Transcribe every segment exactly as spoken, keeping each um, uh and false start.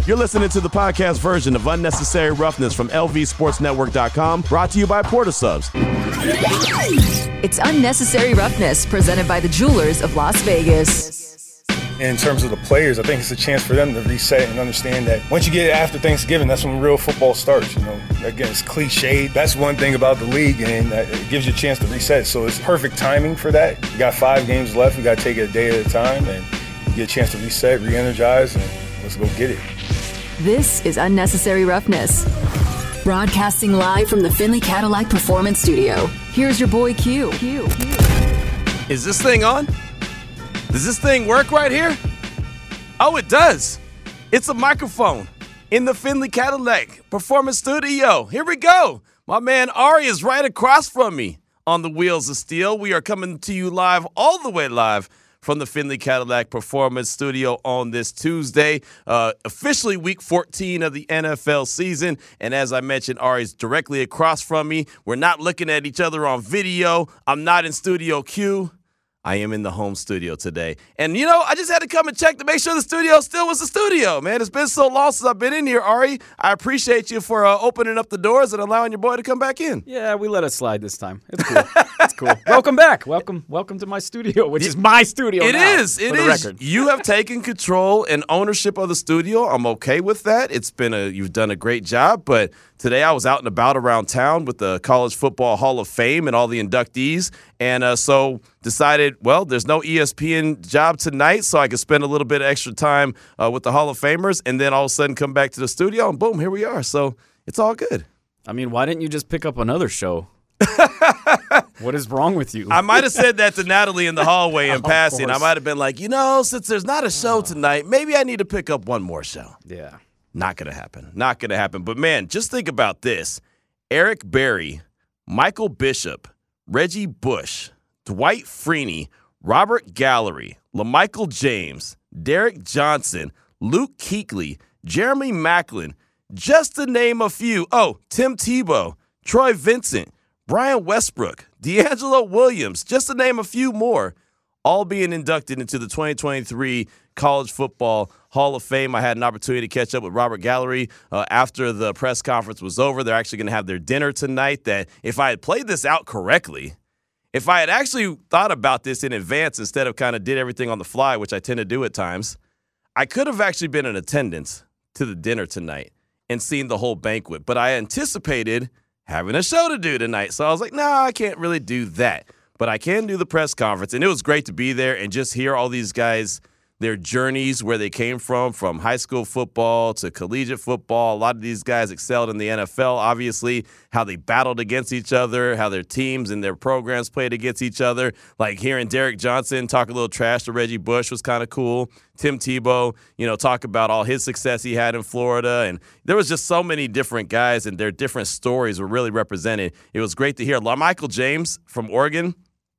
You're listening to the podcast version of Unnecessary Roughness from L V Sports Network dot com, brought to you by Porta Subs. It's Unnecessary Roughness, presented by the Jewelers of Las Vegas. In terms of the players, I think it's a chance for them to reset and understand that once you get after Thanksgiving, that's when real football starts. You know, again, it's cliched. That's one thing about the league, and it gives you a chance to reset. So it's perfect timing for that. You got five games left. You got to take it a day at a time, and you get a chance to reset, re-energize, and let's go get it. This is Unnecessary Roughness. Broadcasting live from the Finley Cadillac Performance Studio. Here's your boy Q. Q. Q. Is this thing on? Does this thing work right here? Oh, it does. It's a microphone in the Finley Cadillac Performance Studio. Here we go. My man Ari is right across from me on the Wheels of Steel. We are coming to you live, all the way live, from the Finley Cadillac Performance Studio on this Tuesday, uh, officially week fourteen of the N F L season. And as I mentioned, Ari's directly across from me. We're not looking at each other on video. I'm not in Studio Q. I am in the home studio today. And, you know, I just had to come and check to make sure the studio still was the studio, man. It's been so long since I've been in here, Ari. I appreciate you for uh, opening up the doors and allowing your boy to come back in. Yeah, we let it slide this time. It's cool. It's cool. Welcome back. Welcome welcome to my studio, which is my studio It now, is. It for the is. record. You have taken control and ownership of the studio. I'm okay with that. It's been a you've done a great job, but today I was out and about around town with the College Football Hall of Fame and all the inductees, and uh, so decided, well, there's no E S P N job tonight, so I could spend a little bit of extra time uh, with the Hall of Famers, and then all of a sudden come back to the studio, and boom, here we are. So it's all good. I mean, why didn't you just pick up another show? What is wrong with you? I might have said that to Natalie in the hallway in Of passing. I course. might have been like, you know, since there's not a show tonight, maybe I need to pick up one more show. Yeah. Not going to happen. Not going to happen. But, man, just think about this. Eric Berry, Michael Bishop, Reggie Bush, Dwight Freeney, Robert Gallery, LaMichael James, Derek Johnson, Luke Kuechly, Jeremy Maclin, just to name a few. Oh, Tim Tebow, Troy Vincent, Brian Westbrook, D'Angelo Williams, just to name a few more, all being inducted into the twenty twenty-three College Football Hall of Fame. I had an opportunity to catch up with Robert Gallery uh, after the press conference was over. They're actually going to have their dinner tonight. That if I had played this out correctly, if I had actually thought about this in advance instead of kind of did everything on the fly, which I tend to do at times, I could have actually been in attendance to the dinner tonight and seen the whole banquet. But I anticipated having a show to do tonight. So I was like, no, nah, I can't really do that. But I can do the press conference. And it was great to be there and just hear all these guys, their journeys, where they came from, from high school football to collegiate football. A lot of these guys excelled in the N F L, obviously, how they battled against each other, how their teams and their programs played against each other. Like hearing Derek Johnson talk a little trash to Reggie Bush was kind of cool. Tim Tebow, you know, talk about all his success he had in Florida. And there was just so many different guys, and their different stories were really represented. It was great to hear. LaMichael James from Oregon,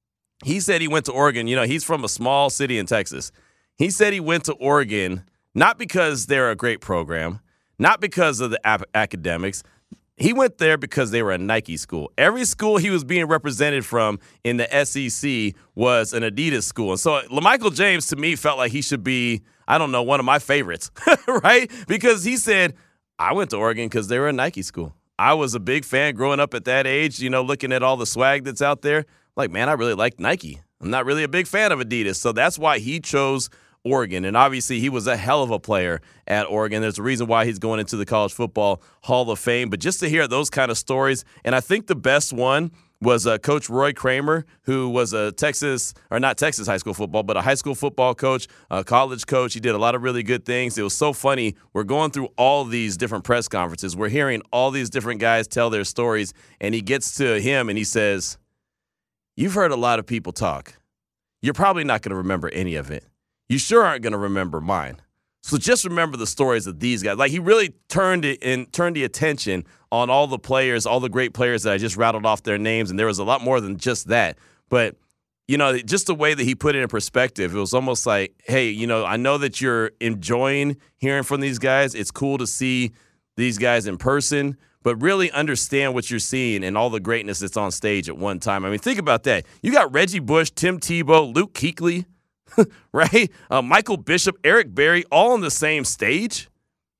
he said he went to Oregon. You know, he's from a small city in Texas. He said he went to Oregon not because they're a great program, not because of the ap- academics. He went there because they were a Nike school. Every school he was being represented from in the S E C was an Adidas school. And so LaMichael James, to me, felt like he should be, I don't know, one of my favorites, right? Because he said, I went to Oregon because they were a Nike school. I was a big fan growing up at that age, you know, looking at all the swag that's out there. Like, man, I really like Nike. I'm not really a big fan of Adidas. So that's why he chose Oregon. And obviously he was a hell of a player at Oregon. There's a reason why he's going into the College Football Hall of Fame. But just to hear those kind of stories, and I think the best one was uh, Coach Roy Kramer, who was a Texas, or not Texas high school football, but a high school football coach, a college coach. He did a lot of really good things. It was so funny. We're going through all these different press conferences. We're hearing all these different guys tell their stories, and he gets to him and he says, you've heard a lot of people talk. You're probably not going to remember any of it. You sure aren't going to remember mine. So just remember the stories of these guys. Like, he really turned it and turned the attention on all the players, all the great players that I just rattled off their names, and there was a lot more than just that. But, you know, just the way that he put it in perspective, it was almost like, hey, you know, I know that you're enjoying hearing from these guys. It's cool to see these guys in person, but really understand what you're seeing and all the greatness that's on stage at one time. I mean, think about that. You got Reggie Bush, Tim Tebow, Luke Kuechly, right? Uh, Michael Bishop, Eric Berry, all on the same stage.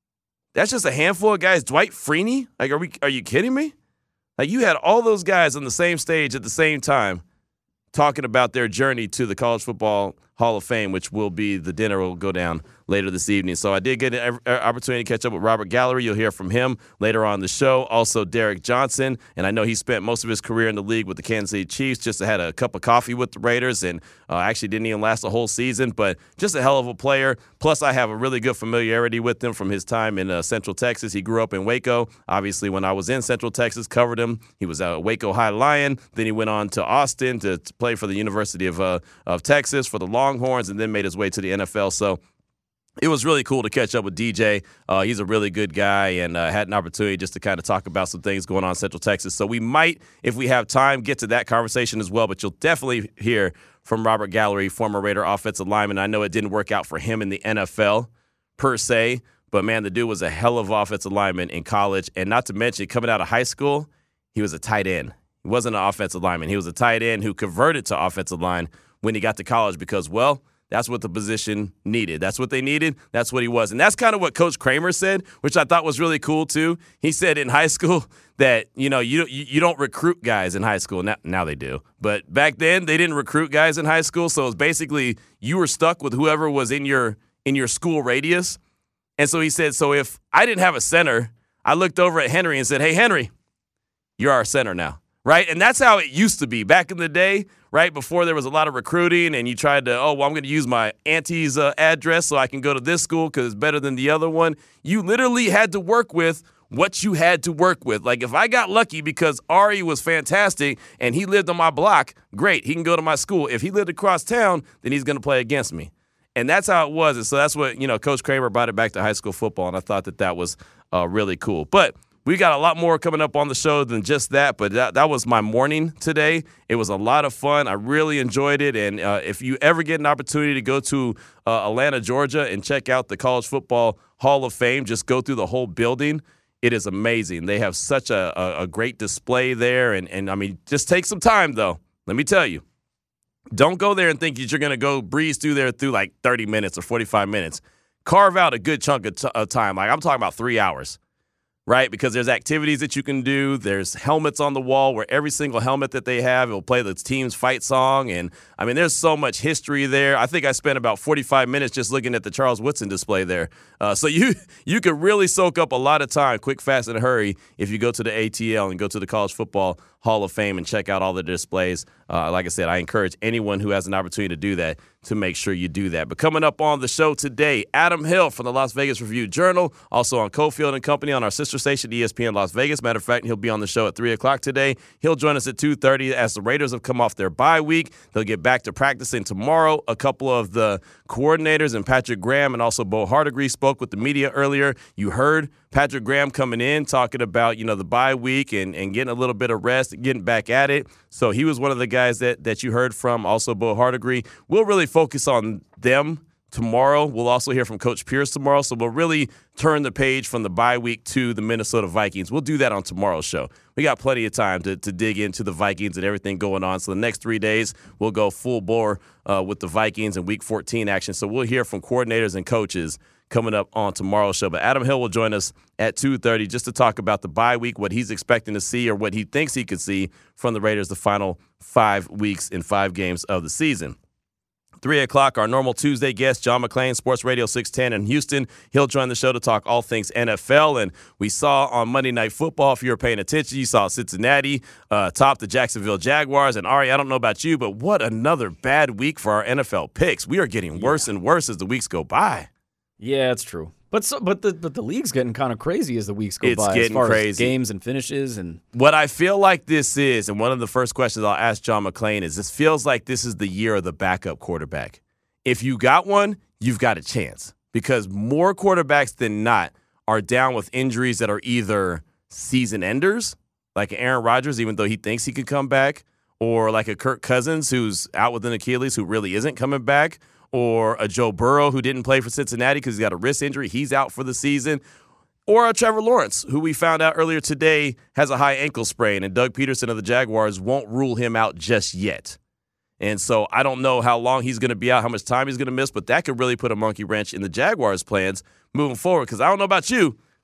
That's just a handful of guys. Dwight Freeney? Like, are we? Are you kidding me? Like, you had all those guys on the same stage at the same time talking about their journey to the College Football Hall of Fame, which will be the dinner will go down later this evening. So I did get an opportunity to catch up with Robert Gallery. You'll hear from him later on the show. Also, Derek Johnson. And I know he spent most of his career in the league with the Kansas City Chiefs, just had a cup of coffee with the Raiders, and uh, actually didn't even last the whole season, but just a hell of a player. Plus, I have a really good familiarity with him from his time in uh, Central Texas. He grew up in Waco. Obviously, when I was in Central Texas, covered him. He was a Waco High Lion. Then he went on to Austin to, to play for the University of, uh, of Texas for the Longhorns, and then made his way to the N F L. So it was really cool to catch up with D J. Uh, he's a really good guy, and uh, had an opportunity just to kind of talk about some things going on in Central Texas. So we might, if we have time, get to that conversation as well. But you'll definitely hear from Robert Gallery, former Raider offensive lineman. I know it didn't work out for him in the N F L per se, but, man, the dude was a hell of an offensive lineman in college. And not to mention, coming out of high school, he was a tight end. He wasn't an offensive lineman. He was a tight end who converted to offensive line when he got to college because, well, that's what the position needed. That's what they needed. That's what he was. And that's kind of what Coach Kramer said, which I thought was really cool, too. He said in high school that, you know, you you don't recruit guys in high school. Now, now they do. But back then, they didn't recruit guys in high school. So it was basically you were stuck with whoever was in your in your school radius. And so he said, so if I didn't have a center, I looked over at Henry and said, hey, Henry, you're our center now. Right? And that's how it used to be back in the day, right? Before there was a lot of recruiting and you tried to, oh, well, I'm going to use my auntie's uh, address so I can go to this school because it's better than the other one. You literally had to work with what you had to work with. Like, if I got lucky because Ari was fantastic and he lived on my block, great, he can go to my school. If he lived across town, then he's going to play against me. And that's how it was. And so that's what, you know, Coach Kramer brought it back to high school football, and I thought that that was uh, really cool. But we got a lot more coming up on the show than just that, but that, that was my morning today. It was a lot of fun. I really enjoyed it, and uh, if you ever get an opportunity to go to uh, Atlanta, Georgia, and check out the College Football Hall of Fame, just go through the whole building. It is amazing. They have such a, a, a great display there, and, and, I mean, just take some time, though. Let me tell you, don't go there and think that you're going to go breeze through there through like thirty minutes or forty-five minutes. Carve out a good chunk of, t- of time. Like, I'm talking about three hours. Right, because there's activities that you can do. There's helmets on the wall where every single helmet that they have, it will play the team's fight song. And, I mean, there's so much history there. I think I spent about forty-five minutes just looking at the Charles Woodson display there. Uh, so you you could really soak up a lot of time, quick, fast, and hurry, if you go to the A T L and go to the College Football Hall of Fame and check out all the displays. Uh, like I said, I encourage anyone who has an opportunity to do that to make sure you do that. But coming up on the show today, Adam Hill from the Las Vegas Review-Journal, also on Cofield and Company on our sister station, E S P N Las Vegas. Matter of fact, he'll be on the show at three o'clock today. He'll join us at two thirty as the Raiders have come off their bye week. They'll get back to practicing tomorrow. A couple of the coordinators and Patrick Graham and also Bo Hardegree spoke with the media earlier. You heard Patrick Graham coming in talking about, you know, the bye week and, and getting a little bit of rest and getting back at it. So he was one of the guys that, that you heard from, also Bo Hardegree. We'll really focus on them tomorrow. We'll also hear from Coach Pierce tomorrow. So we'll really turn the page from the bye week to the Minnesota Vikings. We'll do that on tomorrow's show. We got plenty of time to, to dig into the Vikings and everything going on. So the next three days, we'll go full bore uh, with the Vikings and Week fourteen action. So we'll hear from coordinators and coaches coming up on tomorrow's show. But Adam Hill will join us at two thirty just to talk about the bye week, what he's expecting to see or what he thinks he could see from the Raiders the final five weeks and five games of the season. three o'clock, our normal Tuesday guest, John McClain, Sports Radio six ten in Houston. He'll join the show to talk all things N F L. And we saw on Monday Night Football, if you were paying attention, you saw Cincinnati uh, top the Jacksonville Jaguars. And Ari, I don't know about you, but what another bad week for our N F L picks. We are getting worse yeah. and worse as the weeks go by. Yeah, it's true. But so, but the but the league's getting kind of crazy as the weeks go it's by. It's getting as far crazy. As games and finishes and what I feel like this is, and one of the first questions I'll ask John McClain is, this feels like this is the year of the backup quarterback. If you got one, you've got a chance because more quarterbacks than not are down with injuries that are either season enders, like Aaron Rodgers, even though he thinks he could come back, or like a Kirk Cousins who's out with an Achilles who really isn't coming back, or a Joe Burrow who didn't play for Cincinnati because he's got a wrist injury. He's out for the season. Or a Trevor Lawrence, who we found out earlier today has a high ankle sprain, and Doug Peterson of the Jaguars won't rule him out just yet. And so I don't know how long he's going to be out, how much time he's going to miss, but that could really put a monkey wrench in the Jaguars' plans moving forward because I don't know about you.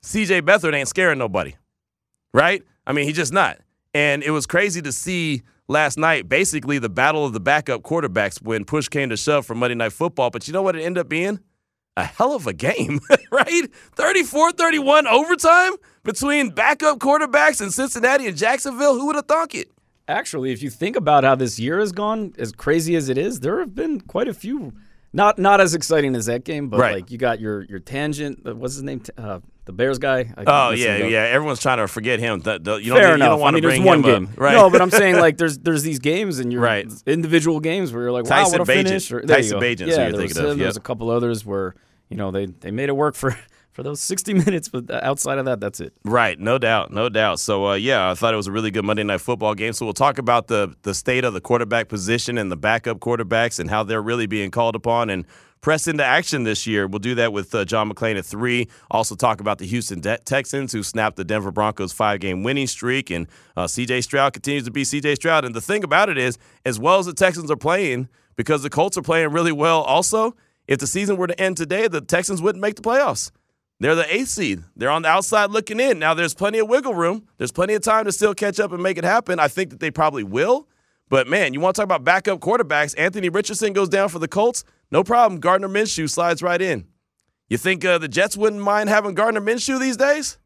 C J Beathard ain't scaring nobody, right? I mean, he's just not. And it was crazy to see last night, basically the battle of the backup quarterbacks when push came to shove for Monday Night Football. But you know what it ended up being? A hell of a game, right? thirty-four thirty-one overtime between backup quarterbacks in Cincinnati and Jacksonville. Who would have thunk it? Actually, if you think about how this year has gone, as crazy as it is, there have been quite a few. Not not as exciting as that game, but right. like you got your your tangent. What's his name? Uh, the Bears guy. I oh yeah, yeah. Everyone's trying to forget him. The, the, you Fair don't, enough. You don't want I mean, to bring there's one him game, up. Right. No, but I'm saying like there's there's these games and you're right. individual games where you're like, wow, Tyson what a finish. Or, Tyson Bagent. Yeah, so you're there, thinking was, of. there Yep. was a couple others where you know they they made it work for. For those sixty minutes, but outside of that, that's it. Right, no doubt, no doubt. So, uh, yeah, I thought it was a really good Monday Night Football game. So we'll talk about the the state of the quarterback position and the backup quarterbacks and how they're really being called upon and press into action this year. We'll do that with uh, John McClain at three. Also talk about the Houston De- Texans who snapped the Denver Broncos five-game winning streak, and uh, C J Stroud continues to be C J Stroud. And the thing about it is, as well as the Texans are playing, because the Colts are playing really well also, if the season were to end today, the Texans wouldn't make the playoffs. They're the eighth seed. They're on the outside looking in. Now, there's plenty of wiggle room. There's plenty of time to still catch up and make it happen. I think that they probably will. But, man, you want to talk about backup quarterbacks. Anthony Richardson goes down for the Colts. No problem. Gardner Minshew slides right in. You think uh, the Jets wouldn't mind having Gardner Minshew these days?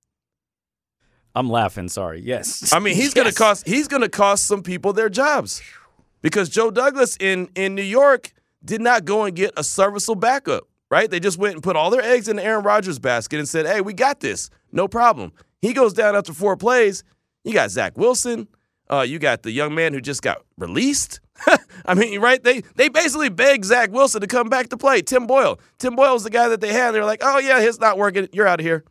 I'm laughing. Sorry. Yes. I mean, he's yes. going to cost he's going to cost some people their jobs because Joe Douglas in, in New York did not go and get a serviceable backup. Right? They just went and put all their eggs in the Aaron Rodgers basket and said, hey, we got this. No problem. He goes down after four plays. You got Zach Wilson. Uh, you got the young man who just got released. I mean, right? They they basically begged Zach Wilson to come back to play. Tim Boyle. Tim Boyle was the guy that they had. They're like, oh, yeah, it's not working. You're out of here.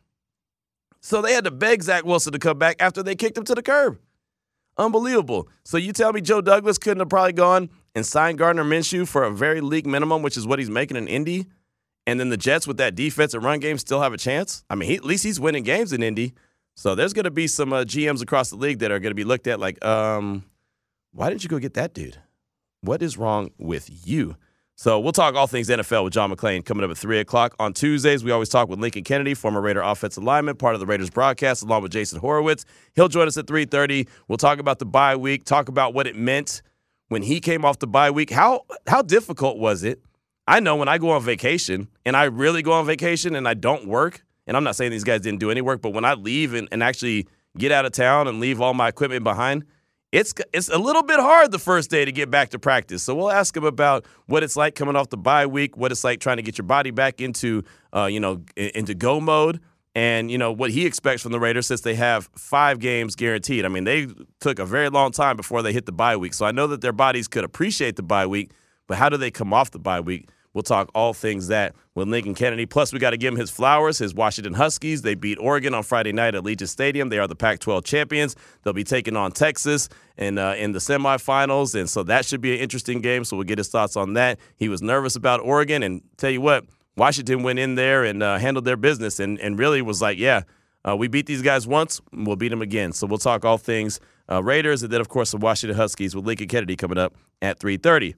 So they had to beg Zach Wilson to come back after they kicked him to the curb. Unbelievable. So you tell me Joe Douglas couldn't have probably gone and signed Gardner Minshew for a very league minimum, which is what he's making in Indy? And then the Jets with that defensive run game still have a chance? I mean, he, at least he's winning games in Indy. So there's going to be some uh, G Ms across the league that are going to be looked at like, um, why didn't you go get that dude? What is wrong with you? So we'll talk all things N F L with John McClain coming up at three o'clock. On Tuesdays, we always talk with Lincoln Kennedy, former Raider offensive lineman, part of the Raiders broadcast, along with Jason Horowitz. He'll join us at three thirty. We'll talk about the bye week, talk about what it meant when he came off the bye week. How how difficult was it? I know when I go on vacation, and I really go on vacation and I don't work, and I'm not saying these guys didn't do any work, but when I leave and, and actually get out of town and leave all my equipment behind, it's it's a little bit hard the first day to get back to practice. So we'll ask him about what it's like coming off the bye week, what it's like trying to get your body back into, uh, you know, into go mode, and, you know, what he expects from the Raiders since they have five games guaranteed. I mean, they took a very long time before they hit the bye week. So I know that their bodies could appreciate the bye week, but how do they come off the bye week? We'll talk all things that with Lincoln Kennedy. Plus, we got to give him his flowers, his Washington Huskies. They beat Oregon on Friday night at Allegiant Stadium. They are the Pac twelve champions. They'll be taking on Texas in, uh, in the semifinals, and so that should be an interesting game, so we'll get his thoughts on that. He was nervous about Oregon, and tell you what, Washington went in there and uh, handled their business and, and really was like, yeah, uh, we beat these guys once, we'll beat them again. So we'll talk all things uh, Raiders, and then, of course, the Washington Huskies with Lincoln Kennedy coming up at three thirty.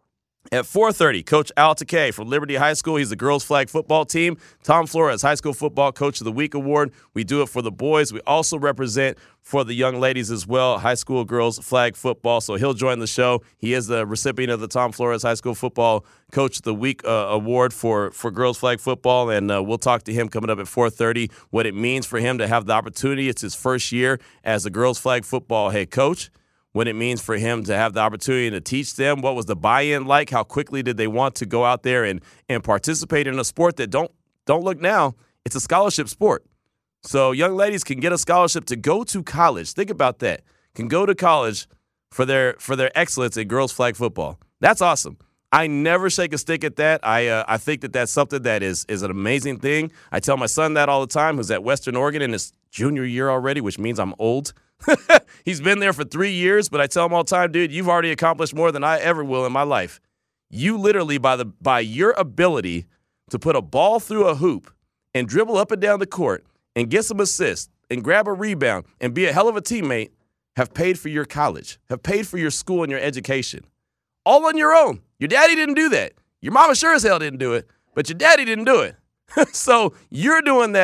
At four thirty, Coach Al Takei from Liberty High School. He's the girls' flag football team. Tom Flores, High School Football Coach of the Week Award. We do it for the boys. We also represent for the young ladies as well, high school girls flag football. So he'll join the show. He is the recipient of the Tom Flores High School Football Coach of the Week uh, Award for, for girls' flag football, and uh, we'll talk to him coming up at four thirty, what it means for him to have the opportunity. It's his first year as the girls' flag football head coach. What it means for him to have the opportunity to teach them. What was the buy-in like? How quickly did they want to go out there and, and participate in a sport that don't don't look now, it's a scholarship sport. So young ladies can get a scholarship to go to college. Think about that. Can go to college for their for their excellence in girls flag football. That's awesome. I never shake a stick at that. I uh, I think that that's something that is is an amazing thing. I tell my son that all the time, who's at Western Oregon in his junior year already, which means I'm old. He's been there for three years, but I tell him all the time, dude, you've already accomplished more than I ever will in my life. You literally, by the by your ability to put a ball through a hoop and dribble up and down the court and get some assists and grab a rebound and be a hell of a teammate, have paid for your college, have paid for your school and your education. All on your own. Your daddy didn't do that. Your mama sure as hell didn't do it, but your daddy didn't do it. So you're doing that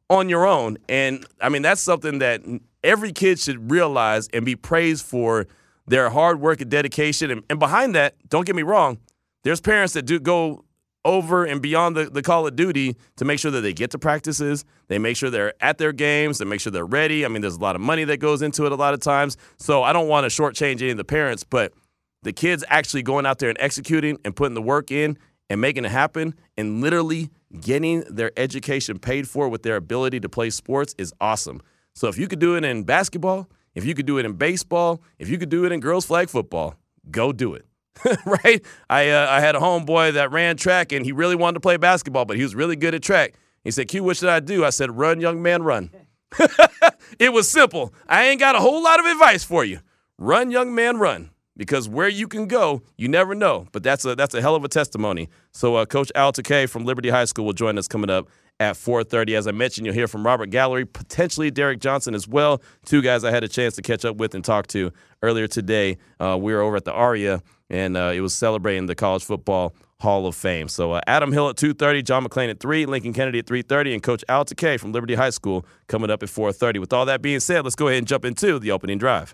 on your own. And, I mean, that's something that every kid should realize and be praised for their hard work and dedication. And, and behind that, don't get me wrong, there's parents that do go over and beyond the, the call of duty to make sure that they get to practices, they make sure they're at their games, they make sure they're ready. I mean, there's a lot of money that goes into it a lot of times. So I don't want to shortchange any of the parents, but the kids actually going out there and executing and putting the work in and making it happen and literally getting their education paid for with their ability to play sports is awesome. So if you could do it in basketball, if you could do it in baseball, if you could do it in girls flag football, go do it. Right? I uh, I had a homeboy that ran track, and he really wanted to play basketball, but he was really good at track. He said, Q, what should I do? I said, run, young man, run. It was simple. I ain't got a whole lot of advice for you. Run, young man, run. Because where you can go, you never know. But that's a that's a hell of a testimony. So uh, Coach Al Takei from Liberty High School will join us coming up at four thirty. As I mentioned, you'll hear from Robert Gallery, potentially Derek Johnson as well. Two guys I had a chance to catch up with and talk to earlier today. Uh, we were over at the Aria, and uh, it was celebrating the College Football Hall of Fame. So uh, Adam Hill at two thirty, John McClain at three, Lincoln Kennedy at three thirty, and Coach Al Takei from Liberty High School coming up at four thirty. With all that being said, let's go ahead and jump into the opening drive.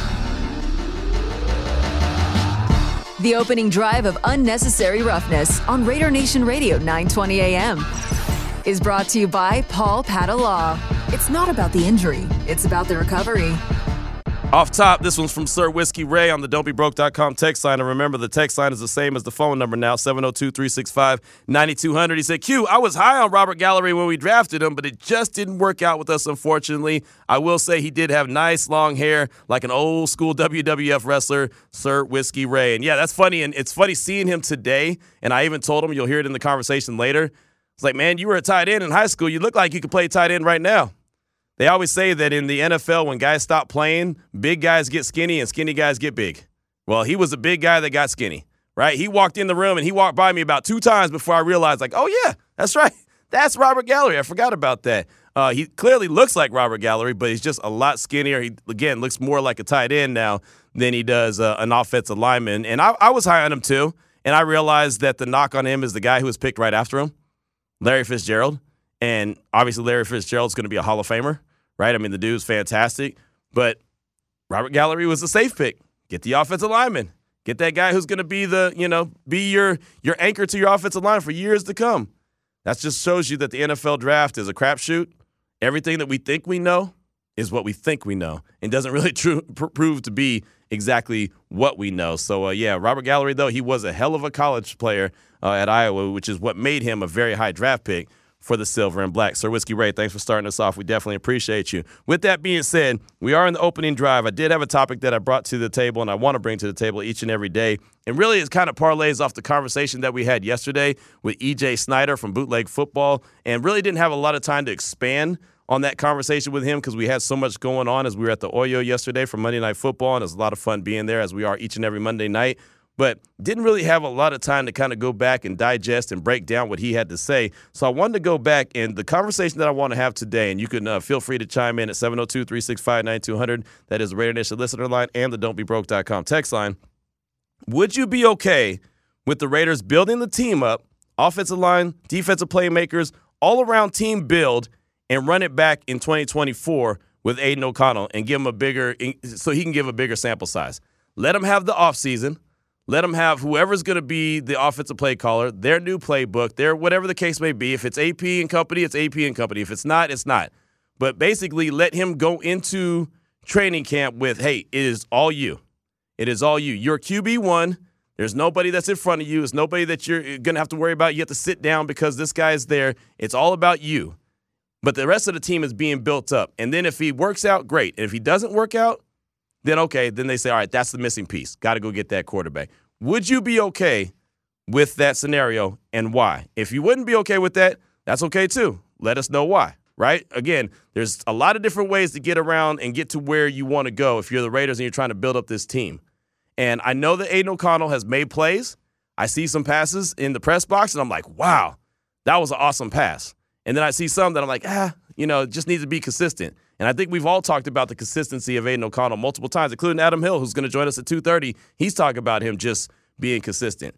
The opening drive of Unnecessary Roughness on Raider Nation Radio nine twenty A M is brought to you by Paul Patta Law. It's not about the injury, it's about the recovery. Off top, this one's from Sir Whiskey Ray on the don't be broke dot com text line. And remember, the text line is the same as the phone number now, seven oh two, three six five, nine two hundred. He said, Q, I was high on Robert Gallery when we drafted him, but it just didn't work out with us, unfortunately. I will say he did have nice long hair like an old school W W F wrestler, Sir Whiskey Ray. And yeah, that's funny. And it's funny seeing him today. And I even told him, you'll hear it in the conversation later. It's like, man, you were a tight end in high school. You look like you could play tight end right now. They always say that in the N F L, when guys stop playing, big guys get skinny and skinny guys get big. Well, he was a big guy that got skinny, right? He walked in the room and he walked by me about two times before I realized, like, oh, yeah, that's right. That's Robert Gallery. I forgot about that. Uh, he clearly looks like Robert Gallery, but he's just a lot skinnier. He, again, looks more like a tight end now than he does uh, an offensive lineman. And I, I was high on him, too. And I realized that the knock on him is the guy who was picked right after him, Larry Fitzgerald. And obviously Larry Fitzgerald's going to be a Hall of Famer, right? I mean, the dude's fantastic. But Robert Gallery was a safe pick. Get the offensive lineman. Get that guy who's going to be the, you know, be your your anchor to your offensive line for years to come. That just shows you that the N F L draft is a crapshoot. Everything that we think we know is what we think we know and doesn't really true, pr- prove to be exactly what we know. So, uh, yeah, Robert Gallery, though, he was a hell of a college player uh, at Iowa, which is what made him a very high draft pick for the Silver and Black. Sir Whiskey Ray, thanks for starting us off. We definitely appreciate you. With that being said, we are in the opening drive. I did have a topic that I brought to the table and I want to bring to the table each and every day. And really it kind of parlays off the conversation that we had yesterday with E J Snyder from Bootleg Football, and really didn't have a lot of time to expand on that conversation with him because we had so much going on as we were at the Oyo yesterday for Monday Night Football, and it was a lot of fun being there as we are each and every Monday night. But didn't really have a lot of time to kind of go back and digest and break down what he had to say. So I wanted to go back, and the conversation that I want to have today, and you can uh, feel free to chime in at seven oh two, three six five, nine two hundred. That is the Raider Nation listener line and the don't be broke dot com text line. Would you be okay with the Raiders building the team up, offensive line, defensive playmakers, all-around team build, and run it back in twenty twenty-four with Aiden O'Connell and give him a bigger – so he can give a bigger sample size? Let him have the offseason. Let them have whoever's going to be the offensive play caller, their new playbook, their whatever the case may be. If it's A P and company, it's A P and company. If it's not, it's not. But basically let him go into training camp with, hey, it is all you. It is all you. You're Q B one. There's nobody that's in front of you. There's nobody that you're going to have to worry about. You have to sit down because this guy is there. It's all about you. But the rest of the team is being built up. And then if he works out, great. And if he doesn't work out, then okay, then they say, all right, that's the missing piece. Got to go get that quarterback. Would you be okay with that scenario and why? If you wouldn't be okay with that, that's okay too. Let us know why, right? Again, there's a lot of different ways to get around and get to where you want to go if you're the Raiders and you're trying to build up this team. And I know that Aiden O'Connell has made plays. I see some passes in the press box, and I'm like, wow, that was an awesome pass. And then I see some that I'm like, ah, you know, it just needs to be consistent. And I think we've all talked about the consistency of Aiden O'Connell multiple times, including Adam Hill, who's going to join us at two thirty. He's talking about him just being consistent.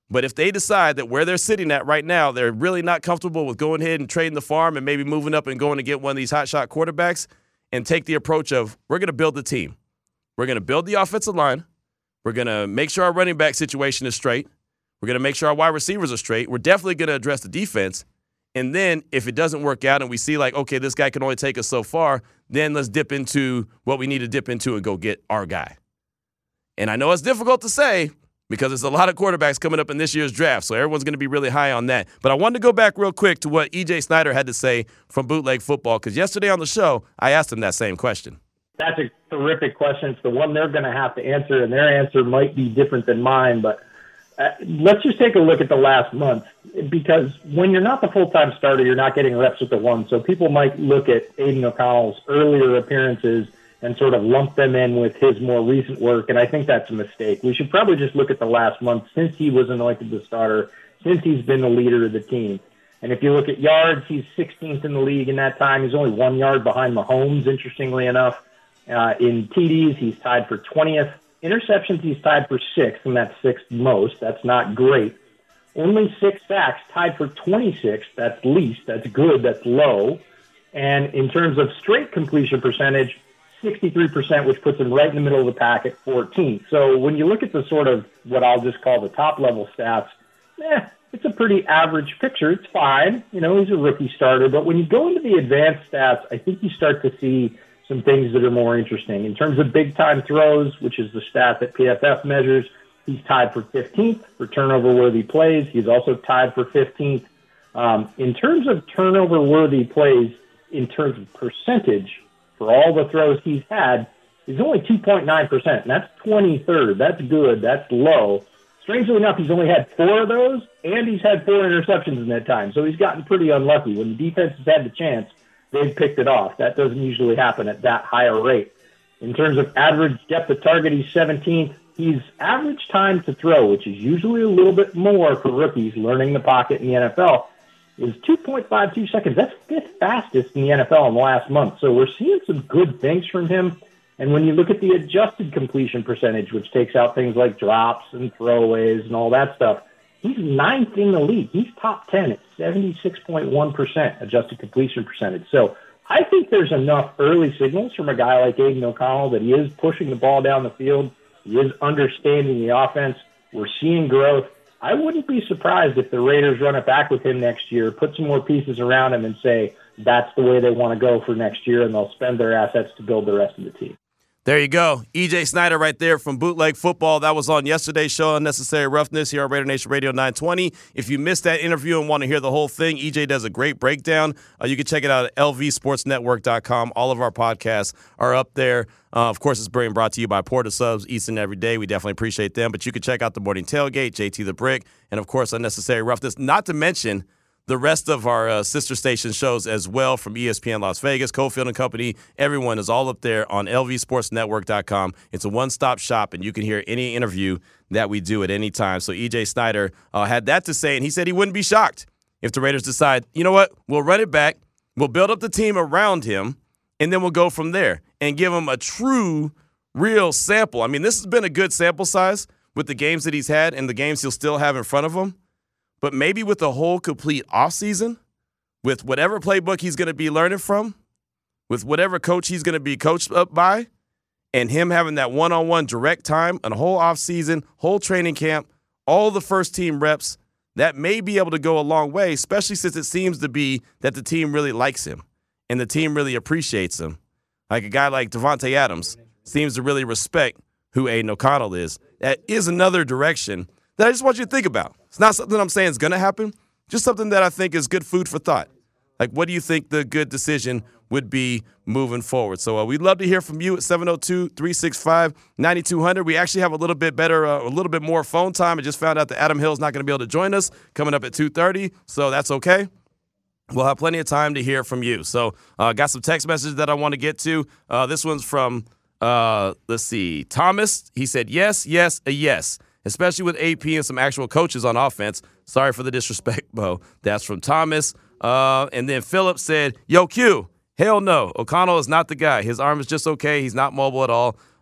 But if they decide that where they're sitting at right now, they're really not comfortable with going ahead and trading the farm and maybe moving up and going to get one of these hotshot quarterbacks and take the approach of we're going to build the team. We're going to build the offensive line. We're going to make sure our running back situation is straight. We're going to make sure our wide receivers are straight. We're definitely going to address the defense. And then if it doesn't work out and we see like, okay, this guy can only take us so far, then let's dip into what we need to dip into and go get our guy. And I know it's difficult to say, because there's a lot of quarterbacks coming up in this year's draft, so everyone's going to be really high on that. But I wanted to go back real quick to what E J Snyder had to say from Bootleg Football, because yesterday on the show, I asked him that same question. That's a terrific question. It's the one they're going to have to answer, and their answer might be different than mine. But uh, let's just take a look at the last month, because when you're not the full-time starter, you're not getting reps with the one. So people might look at Aidan O'Connell's earlier appearances and sort of lump them in with his more recent work, and I think that's a mistake. We should probably just look at the last month since he was anointed the starter, since he's been the leader of the team. And if you look at yards, he's sixteenth in the league in that time. He's only one yard behind Mahomes, interestingly enough. Uh, in T Ds, he's tied for twentieth. Interceptions, he's tied for sixth, and that's sixth most. That's not great. Only six sacks, tied for twenty-sixth. That's least. That's good. That's low. And in terms of straight completion percentage, sixty-three percent, which puts him right in the middle of the pack at fourteenth. So when you look at the sort of what I'll just call the top-level stats, eh, it's a pretty average picture. It's fine. You know, he's a rookie starter. But when you go into the advanced stats, I think you start to see some things that are more interesting. In terms of big-time throws, which is the stat that P F F measures, he's tied for fifteenth for turnover-worthy plays. He's also tied for fifteenth. Um, in terms of turnover-worthy plays, in terms of percentage, for all the throws he's had, is only two point nine percent, and that's twenty-third. That's good. That's low. Strangely enough, he's only had four of those, and he's had four interceptions in that time, so he's gotten pretty unlucky. When the defense has had the chance, they've picked it off. That doesn't usually happen at that higher rate. In terms of average depth of target, he's seventeenth. He's average time to throw, which is usually a little bit more for rookies learning the pocket in the N F L, is two point five two seconds. That's fifth fastest in the N F L in the last month. So we're seeing some good things from him. And when you look at the adjusted completion percentage, which takes out things like drops and throwaways and all that stuff, he's ninth in the league. He's top ten at seventy-six point one percent adjusted completion percentage. So I think there's enough early signals from a guy like Aidan O'Connell that he is pushing the ball down the field. He is understanding the offense. We're seeing growth. I wouldn't be surprised if the Raiders run it back with him next year, put some more pieces around him, and say that's the way they want to go for next year, and they'll spend their assets to build the rest of the team. There you go. E J Snyder right there from Bootleg Football. That was on yesterday's show, Unnecessary Roughness, here on Raider Nation Radio nine twenty. If you missed that interview and want to hear the whole thing, E J does a great breakdown. Uh, you can check it out at L V sports network dot com. All of our podcasts are up there. Uh, of course, it's being brought to you by Porta Subs each and every day. We definitely appreciate them. But you can check out The Morning Tailgate, J T the Brick, and, of course, Unnecessary Roughness. Not to mention the rest of our uh, sister station shows as well from E S P N Las Vegas, Cofield and Company. Everyone is all up there on L V sports network dot com. It's a one-stop shop, and you can hear any interview that we do at any time. So E J Snyder uh, had that to say, and he said he wouldn't be shocked if the Raiders decide, you know what, we'll run it back, we'll build up the team around him, and then we'll go from there and give him a true, real sample. I mean, this has been a good sample size with the games that he's had and the games he'll still have in front of him. But maybe with the whole complete offseason, with whatever playbook he's going to be learning from, with whatever coach he's going to be coached up by, and him having that one-on-one direct time, a whole offseason, whole training camp, all the first-team reps, that may be able to go a long way, especially since it seems to be that the team really likes him and the team really appreciates him. Like a guy like Davante Adams seems to really respect who Aidan O'Connell is. That is another direction that I just want you to think about. It's not something I'm saying is going to happen, just something that I think is good food for thought. Like, what do you think the good decision would be moving forward? So uh, we'd love to hear from you at seven oh two, three six five, nine two hundred. We actually have a little bit better, uh, a little bit more phone time. I just found out that Adam Hill's not going to be able to join us coming up at two thirty, so that's okay. We'll have plenty of time to hear from you. So I uh, got some text messages that I want to get to. Uh, this one's from, uh, let's see, Thomas. He said, yes, yes, a yes. Especially with A P and some actual coaches on offense. Sorry for the disrespect, Bo. That's from Thomas. Uh, and then Philip said, yo, Q, hell no. O'Connell is not the guy. His arm is just okay. He's not mobile at all.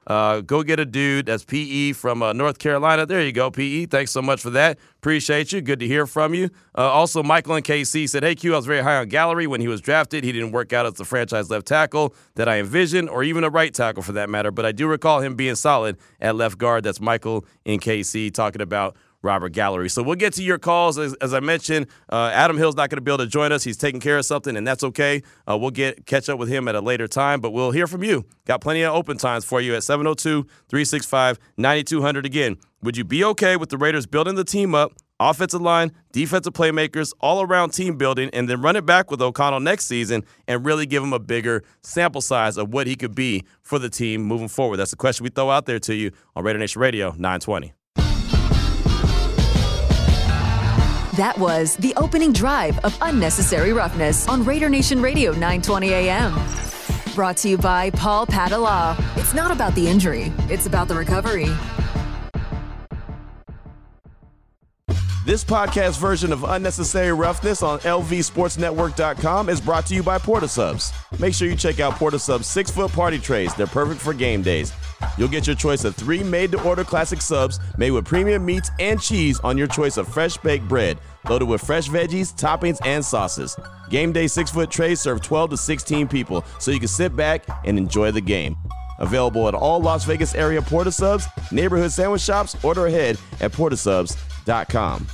Uh, go get a dude. That's P E from uh, North Carolina. There you go, P E. Thanks so much for that. Appreciate you. Good to hear from you. Uh, also, Michael in K C said, hey, Q, I was very high on Gallery when he was drafted. He didn't work out as the franchise left tackle that I envisioned, or even a right tackle for that matter. But I do recall him being solid at left guard. That's Michael in K C talking about Robert Gallery. So we'll get to your calls. As, as I mentioned, uh, Adam Hill's not going to be able to join us. He's taking care of something, and that's okay. Uh, we'll get catch up with him at a later time, but we'll hear from you. Got plenty of open times for you at seven oh two, three six five, nine two hundred. Again, would you be okay with the Raiders building the team up, offensive line, defensive playmakers, all-around team building, and then run it back with O'Connell next season and really give him a bigger sample size of what he could be for the team moving forward? That's the question we throw out there to you on Raider Nation Radio nine twenty. That was the opening drive of Unnecessary Roughness on Raider Nation Radio nine twenty A M. Brought to you by Paul Padala. It's not about the injury, it's about the recovery. This podcast version of Unnecessary Roughness on L V Sports Network dot com is brought to you by Portasubs. Make sure you check out Portasubs six-foot party trays. They're perfect for game days. You'll get your choice of three made-to-order classic subs made with premium meats and cheese on your choice of fresh-baked bread, loaded with fresh veggies, toppings, and sauces. Game day six-foot trays serve twelve to sixteen people, so you can sit back and enjoy the game. Available at all Las Vegas area Portasubs, neighborhood sandwich shops. Order ahead at Portasubs dot com.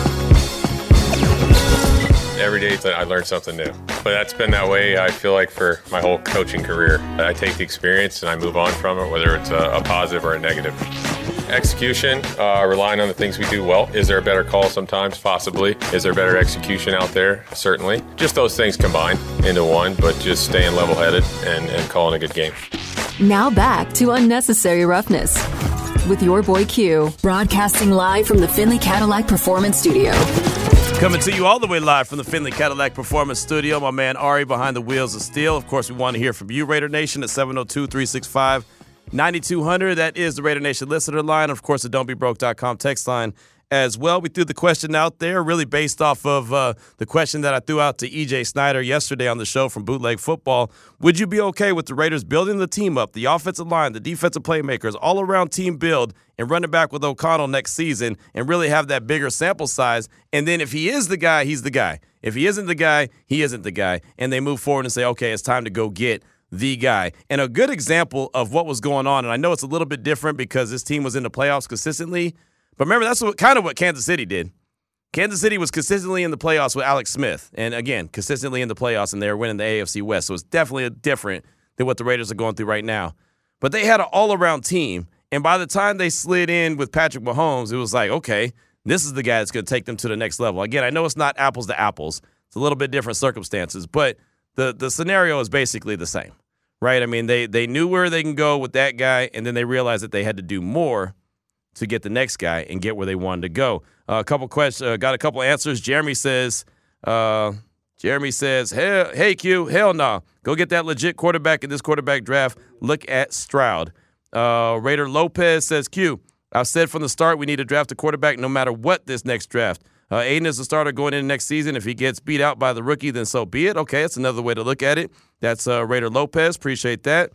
Every day I learn something new. But that's been that way, I feel like, for my whole coaching career. I take the experience and I move on from it, whether it's a, a positive or a negative. Execution, uh, relying on the things we do well. Is there a better call sometimes? Possibly. Is there better execution out there? Certainly. Just those things combined into one, but just staying level-headed and, and calling a good game. Now back to Unnecessary Roughness with your boy Q, broadcasting live from the Finley Cadillac Performance Studio. Coming to you all the way live from the Finley Cadillac Performance Studio, my man Ari behind the wheels of steel. Of course, we want to hear from you, Raider Nation, at seven oh two, three six five, nine two hundred. That is the Raider Nation listener line. Of course, the don't be broke dot com text line as well. We threw the question out there really based off of uh, the question that I threw out to E J Snyder yesterday on the show from Bootleg Football. Would you be okay with the Raiders building the team up, the offensive line, the defensive playmakers, all-around team build, and running back with O'Connell next season and really have that bigger sample size? And then if he is the guy, he's the guy. If he isn't the guy, he isn't the guy. And they move forward and say, okay, it's time to go get the guy. And a good example of what was going on, and I know it's a little bit different because this team was in the playoffs consistently, but remember, that's what, kind of what Kansas City did. Kansas City was consistently in the playoffs with Alex Smith. And, again, consistently in the playoffs, and they were winning the A F C West. So it's definitely different than what the Raiders are going through right now. But they had an all-around team. And by the time they slid in with Patrick Mahomes, it was like, okay, this is the guy that's going to take them to the next level. Again, I know it's not apples to apples. It's a little bit different circumstances. But the, the scenario is basically the same, right? I mean, they, they knew where they can go with that guy, and then they realized that they had to do more to get the next guy and get where they wanted to go. Uh, a couple questions, uh, got a couple answers. Jeremy says, uh, Jeremy says, hey, hey Q, hell no. Nah. Go get that legit quarterback in this quarterback draft. Look at Stroud. Uh, Raider Lopez says, Q, I've said from the start we need to draft a quarterback no matter what this next draft. Uh, Aiden is the starter going in next season. If he gets beat out by the rookie, then so be it. Okay, that's another way to look at it. That's uh, Raider Lopez. Appreciate that.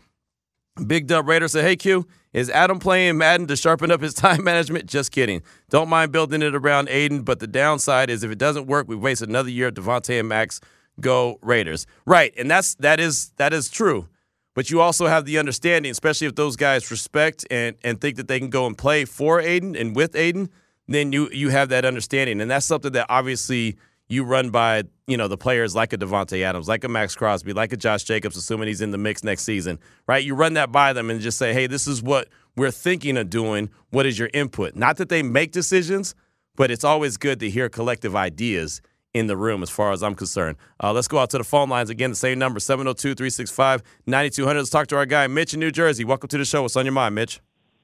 Big Dub Raider said, hey, Q, is Adam playing Madden to sharpen up his time management? Just kidding. Don't mind building it around Aiden, but the downside is if it doesn't work, we've wasted another year at Devontae and Max. Go Raiders. Right, and that's that is that is true. But you also have the understanding, especially if those guys respect and, and think that they can go and play for Aiden and with Aiden, then you you have that understanding. And that's something that obviously you run by, you know, the players like a Devontae Adams, like a Max Crosby, like a Josh Jacobs, assuming he's in the mix next season, right? You run that by them and just say, hey, this is what we're thinking of doing. What is your input? Not that they make decisions, but it's always good to hear collective ideas in the room as far as I'm concerned. Uh, let's go out to the phone lines again. The same number, seven oh two, three six five, nine two hundred. Let's talk to our guy, Mitch in New Jersey. Welcome to the show. What's on your mind, Mitch?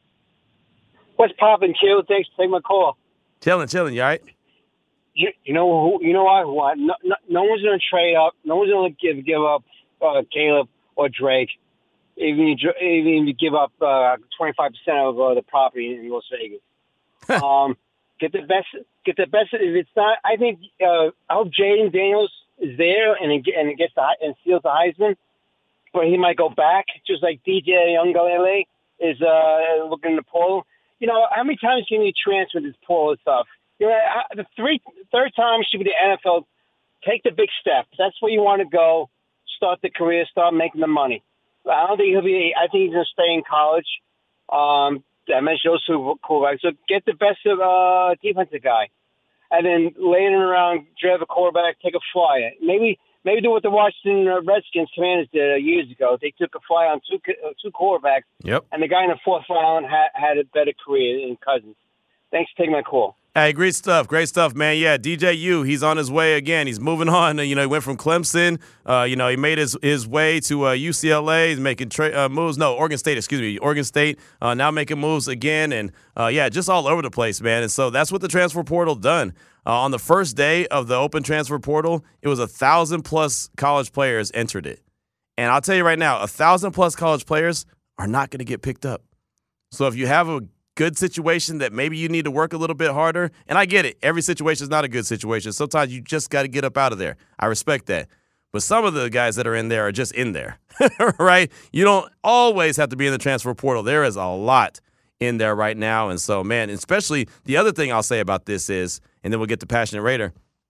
What's poppin', Q? Thanks for taking my call. Chilling, chilling. You all right? You, you know who? You know I what? No, no, no one's going to trade up. No one's going to give give up uh, Caleb or Drake. Even you, even if you give up uh, twenty-five percent of uh, the property in Las Vegas. um, get the best. Get the best. If it's not, I think. Uh, I hope Jaden Daniels is there and it, and it gets the and steals the Heisman, but he might go back just like D J Young L A. is uh, looking in the portal. You know, how many times can you transfer this portal and stuff? You know, the three, third time should be the N F L. Take the big step. That's where you want to go. Start the career. Start making the money. I don't think he'll be. I think he's going to stay in college. Um, I mentioned those two quarterbacks. So get the best of uh, defensive guy, and then later around draft a quarterback, take a flyer. Maybe maybe do what the Washington Redskins Commanders did uh, years ago. They took a flyer on two uh, two quarterbacks. Yep. And the guy in the fourth round had, had a better career in Cousins. Thanks for taking my call. Hey, great stuff. Great stuff, man. Yeah, D J U, he's on his way again. He's moving on. You know, he went from Clemson. Uh, you know, he made his, his way to uh, U C L A. He's making tra- uh, moves. No, Oregon State, excuse me. Oregon State uh, now making moves again. And, uh, yeah, just all over the place, man. And so that's what the transfer portal done. Uh, on the first day of the open transfer portal, it was one thousand plus college players entered it. And I'll tell you right now, one thousand plus college players are not going to get picked up. So if you have a good situation that maybe you need to work a little bit harder. And I get it. Every situation is not a good situation. Sometimes you just got to get up out of there. I respect that. But some of the guys that are in there are just in there, right? You don't always have to be in the transfer portal. There is a lot in there right now. And so, man, especially the other thing I'll say about this is, and then we'll get to Passionate Raider,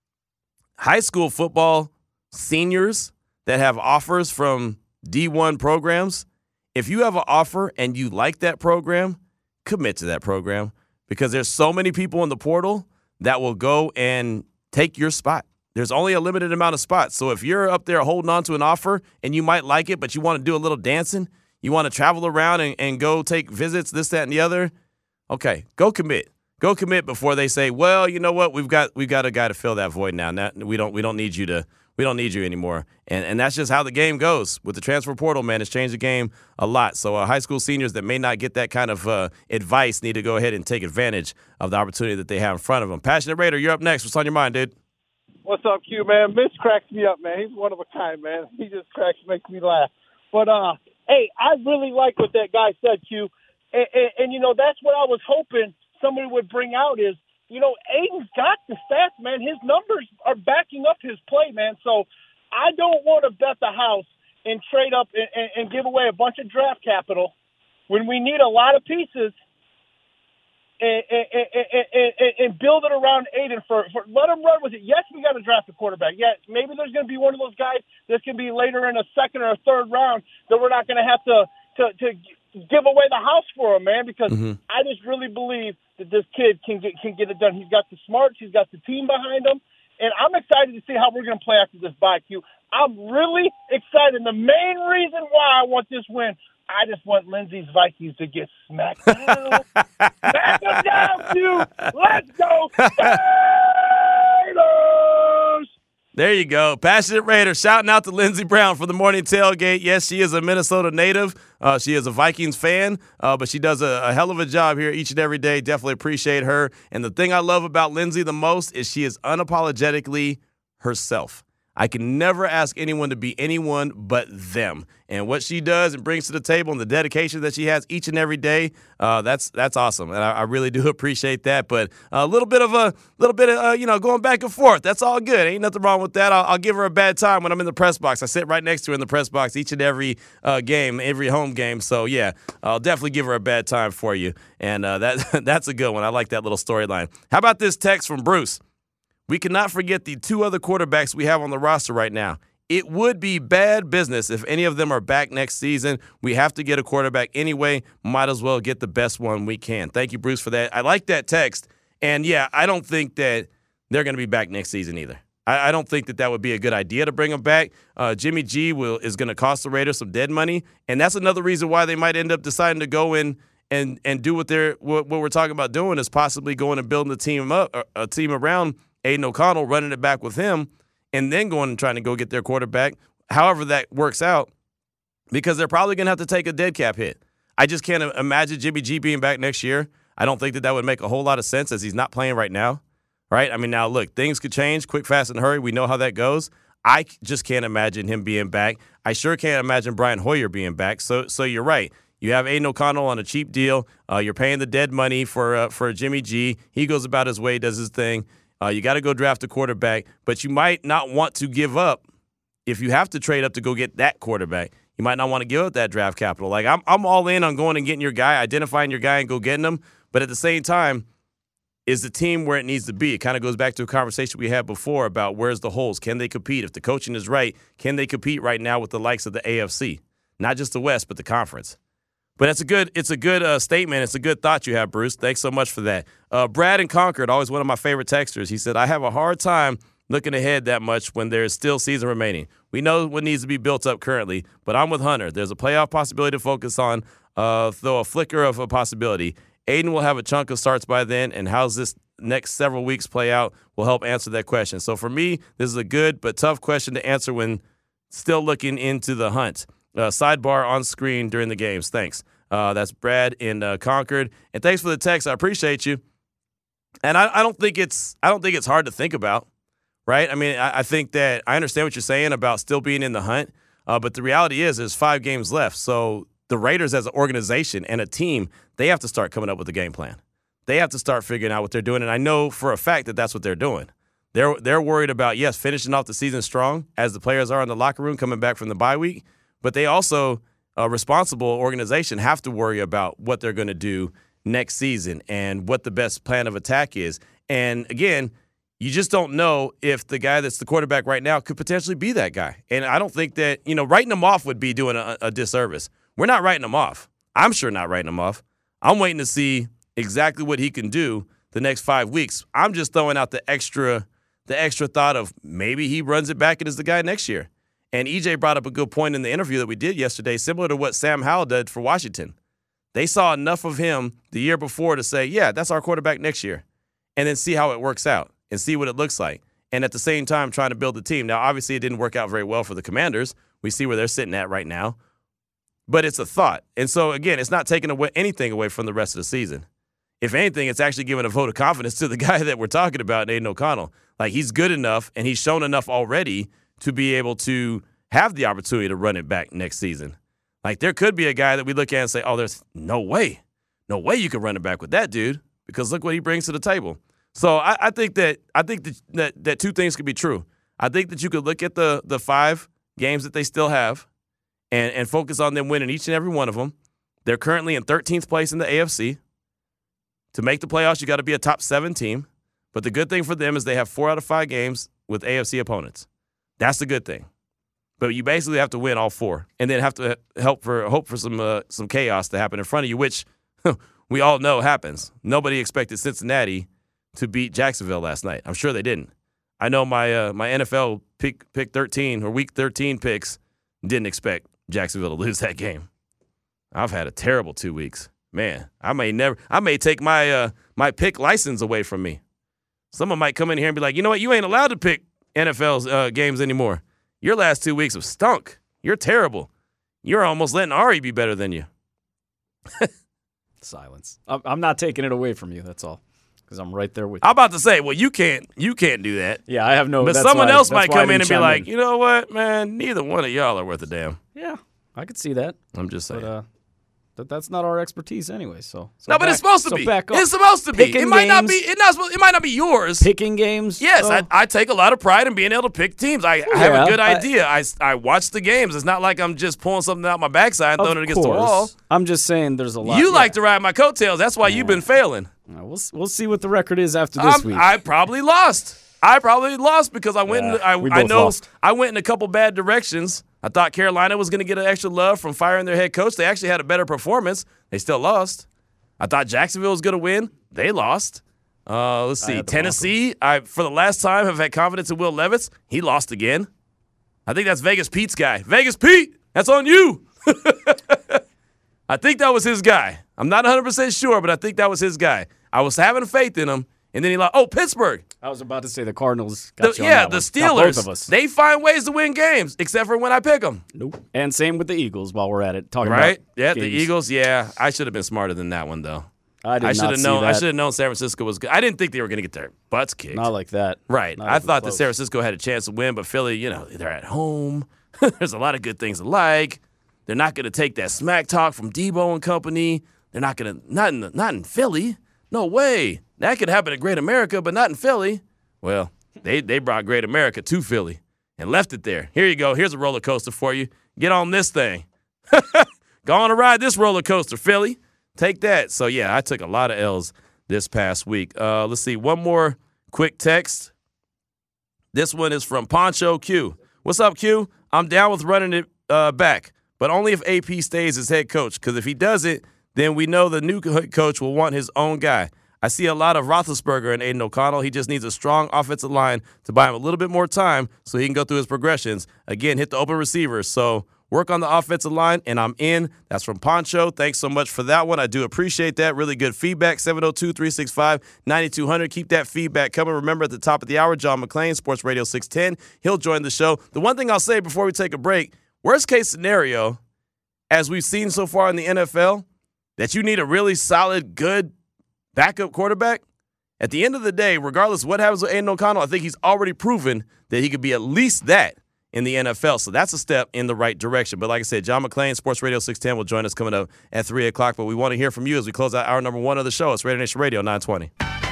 high school football seniors that have offers from D one programs, if you have an offer and you like that program, commit to that program, because there's so many people in the portal that will go and take your spot. There's only a limited amount of spots. So if you're up there holding on to an offer and you might like it, but you want to do a little dancing, you want to travel around and, and go take visits, this, that, and the other, okay, go commit. Go commit before they say, well, you know what, we've got we've got a guy to fill that void now. now we don't we don't need you to we don't need you anymore. And and that's just how the game goes. With the transfer portal, man, it's changed the game a lot. So uh, high school seniors that may not get that kind of uh, advice need to go ahead and take advantage of the opportunity that they have in front of them. Passionate Raider, you're up next. What's on your mind, dude? What's up, Q, man? Mitch cracks me up, man. He's one of a kind, man. He just cracks, makes me laugh. But, uh, hey, I really like what that guy said, Q. And, and, and, you know, that's what I was hoping somebody would bring out is, you know, Aiden's got the stats, man. His numbers are backing up his play, man. So I don't want to bet the house and trade up and, and, and give away a bunch of draft capital when we need a lot of pieces and, and, and, and, and build it around Aiden for, for let him run with it. Yes, we got to draft a quarterback. Yeah, maybe there's going to be one of those guys that's going to be later in a second or a third round that we're not going to have to to to give away the house for him, man, because mm-hmm. I just really believe that this kid can get can get it done. He's got the smarts. He's got the team behind him. And I'm excited to see how we're going to play after this bye, Q. I'm really excited. And the main reason why I want this win, I just want Lindsay's Vikings to get smacked down. Smack them down, Q. Let's go, Raiders! There you go. Passionate Raider shouting out to Lindsey Brown for the morning tailgate. Yes, she is a Minnesota native. Uh, she is a Vikings fan, uh, but she does a, a hell of a job here each and every day. Definitely appreciate her. And the thing I love about Lindsey the most is she is unapologetically herself. I can never ask anyone to be anyone but them. And what she does and brings to the table and the dedication that she has each and every day, uh, that's that's awesome. And I, I really do appreciate that. But a little bit of a little bit of, uh, you know, going back and forth. That's all good. Ain't nothing wrong with that. I'll, I'll give her a bad time when I'm in the press box. I sit right next to her in the press box each and every uh, game, every home game. So, yeah, I'll definitely give her a bad time for you. And uh, that that's a good one. I like that little storyline. How about this text from Bruce? We cannot forget the two other quarterbacks we have on the roster right now. It would be bad business if any of them are back next season. We have to get a quarterback anyway. Might as well get the best one we can. Thank you, Bruce, for that. I like that text. And, yeah, I don't think that they're going to be back next season either. I, I don't think that that would be a good idea to bring them back. Uh, Jimmy G will is going to cost the Raiders some dead money, and that's another reason why they might end up deciding to go in and and do what they're what, what we're talking about doing is possibly going and building a team up, a team around Aiden O'Connell, running it back with him, and then going and trying to go get their quarterback, however that works out, because they're probably going to have to take a dead cap hit. I just can't imagine Jimmy G being back next year. I don't think that that would make a whole lot of sense as he's not playing right now, right? I mean, now, look, things could change quick, fast, and hurry. We know how that goes. I just can't imagine him being back. I sure can't imagine Brian Hoyer being back. So so you're right. You have Aiden O'Connell on a cheap deal. Uh, you're paying the dead money for uh, for Jimmy G. He goes about his way, does his thing. Uh, you got to go draft a quarterback, but you might not want to give up. If you have to trade up to go get that quarterback, You might not want to give up that draft capital. Like, I'm I'm all in on going and getting your guy, identifying your guy and go getting him. But at the same time, is the team where it needs to be? It kind of goes back to a conversation we had before about where's the holes. Can they compete? If the coaching is right, can they compete right now with the likes of the A F C? Not just the West, but the conference. But it's a good it's a good uh, statement. It's a good thought you have, Bruce. Thanks so much for that. Uh, Brad in Concord, always one of my favorite texters. He said, I have a hard time looking ahead that much when there is still season remaining. We know what needs to be built up currently, but I'm with Hunter. There's a playoff possibility to focus on, uh, though a flicker of a possibility. Aiden will have a chunk of starts by then, and how's this next several weeks play out will help answer that question. So for me, this is a good but tough question to answer when still looking into the hunt. Uh, sidebar on screen during the games. Thanks. Uh, that's Brad in uh, Concord, and thanks for the text. I appreciate you. And I, I don't think it's I don't think it's hard to think about, right? I mean, I, I think that I understand what you're saying about still being in the hunt, uh, but the reality is there's five games left. So the Raiders as an organization and a team, they have to start coming up with a game plan. They have to start figuring out what they're doing, and I know for a fact that that's what they're doing. They're they're worried about, yes, finishing off the season strong, as the players are in the locker room coming back from the bye week, but they also, a responsible organization, have to worry about what they're going to do next season and what the best plan of attack is. And, again, you just don't know if the guy that's the quarterback right now could potentially be that guy. And I don't think that, you know, writing him off would be doing a, a disservice. We're not writing him off. I'm sure not writing him off. I'm waiting to see exactly what he can do the next five weeks. I'm just throwing out the extra the extra thought of maybe he runs it back and is the guy next year. And E J brought up a good point in the interview that we did yesterday, similar to what Sam Howell did for Washington. They saw enough of him the year before to say, yeah, that's our quarterback next year, and then see how it works out and see what it looks like. And at the same time, trying to build the team. Now, obviously, it didn't work out very well for the Commanders. We see where they're sitting at right now. But it's a thought. And so, again, it's not taking away anything away from the rest of the season. If anything, it's actually giving a vote of confidence to the guy that we're talking about, Aiden O'Connell. Like, he's good enough, and he's shown enough already to be able to have the opportunity to run it back next season. Like, there could be a guy that we look at and say, oh, there's no way. No way you can run it back with that dude, because look what he brings to the table. So I, I think that I think that, that that two things could be true. I think that you could look at the the five games that they still have and, and focus on them winning each and every one of them. They're currently in thirteenth place in the A F C. To make the playoffs, you got to be a top seven team. But the good thing for them is they have four out of five games with A F C opponents. That's the good thing. But you basically have to win all four, and then have to help for hope for some uh, some chaos to happen in front of you, which we all know happens. Nobody expected Cincinnati to beat Jacksonville last night. I'm sure they didn't. I know my uh, my N F L pick pick thirteen or week thirteen picks didn't expect Jacksonville to lose that game. I've had a terrible two weeks. Man, I may never I may take my uh, my pick license away from me. Someone might come in here and be like, you know what, you ain't allowed to pick N F L uh, games anymore. Your last two weeks have stunk. You're terrible. You're almost letting Ari be better than you. Silence. I'm not taking it away from you, that's all. Because I'm right there with you. I'm about to say, well, you can't you can't do that. Yeah, I have no. But that's someone why, else might come in and be like, in. you know what, man, neither one of y'all are worth a damn. Yeah, I could see that. I'm just saying. But, uh, that that's not our expertise anyway. So, so no, but back, it's supposed to so be. Back up. It's supposed to be. Picking it might games, not be. It not. It might not be yours. Picking games. Yes, so. I, I take a lot of pride in being able to pick teams. I, I have Yeah, a good I- idea. I, I watch the games. It's not like I'm just pulling something out my backside and throwing it against the wall. I'm just saying there's a lot. You yeah. like to ride my coattails. That's why you've been failing. Uh, We'll we'll see what the record is after this I'm- week. I probably lost. I probably lost because I went. Yeah, in, I, we I both know lost. I went in a couple bad directions. I thought Carolina was going to get an extra love from firing their head coach. They actually had a better performance. They still lost. I thought Jacksonville was going to win. They lost. Uh, let's I see. had the Tennessee, I for the last time have had confidence in Will Levis. He lost again. I think that's Vegas Pete's guy. Vegas Pete, that's on you. I think that was his guy. I'm not one hundred percent sure, but I think that was his guy. I was having faith in him, and then he lost. Oh, Pittsburgh. I was about to say the Cardinals. Got The- you on yeah, that the one. Got both Steelers, of us. they find ways to win games, except for when I pick them. Nope. And same with the Eagles. While we're at it, talking Right? about Yeah, the games. Eagles. Yeah, I should have been smarter than that one, though. I did I not should have see known. I that. should have known San Francisco was good. I didn't think they were going to get their butts kicked. Not like that. Right. Not I even thought that close. San Francisco had a chance to win, but Philly, you know, they're at home. There's a lot of good things to like. They're not going to take that smack talk from Debo and company. They're not going to not in the, not in Philly. No way. That could happen at Great America, but not in Philly. Well, they they brought Great America to Philly and left it there. Here you go. Here's a roller coaster for you. Get on this thing. Go on and ride this roller coaster, Philly. Take that. So, yeah, I took a lot of L's this past week. Uh, let's see. One more quick text. This one is from Poncho Q. What's up, Q? I'm down with running it uh, back, but only if A P stays as head coach, because if he doesn't, then we know the new head coach will want his own guy. I see a lot of Roethlisberger and Aiden O'Connell. He just needs a strong offensive line to buy him a little bit more time so he can go through his progressions. Again, hit the open receivers. So work on the offensive line, and I'm in. That's from Poncho. Thanks so much for that one. I do appreciate that. Really good feedback. seven oh two, three six five, nine two hundred. Keep that feedback coming. Remember, at the top of the hour, John McClain, Sports Radio six ten. He'll join the show. The one thing I'll say before we take a break, worst case scenario, as we've seen so far in the N F L, that you need a really solid, good backup quarterback. At the end of the day, regardless of what happens with Aiden O'Connell, I think he's already proven that he could be at least that in the N F L. So that's a step in the right direction. But like I said, John McClain, Sports Radio six ten, will join us coming up at three o'clock. But we want to hear from you as we close out hour number one of the show. It's Raider Nation Radio nine twenty.